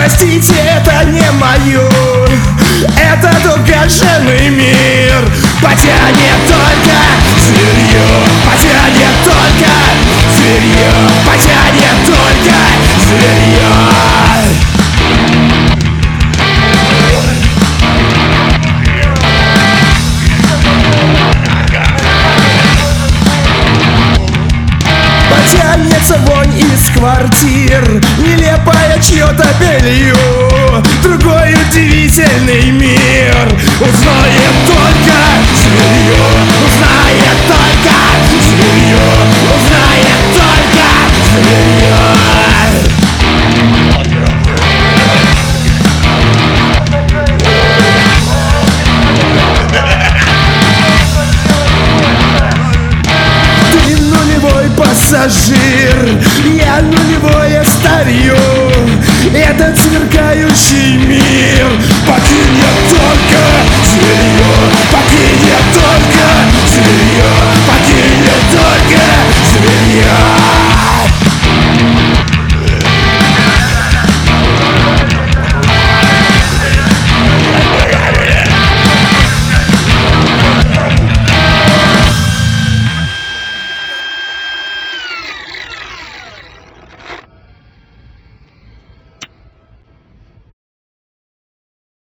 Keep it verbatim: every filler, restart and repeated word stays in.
простите, это не мое, это угашенный мир. Потянет только зверье, потянет только зверье, потянет только зверье. Потянется вонь из квартир, нелепое чье-то белье. Другой удивительный мир узнаю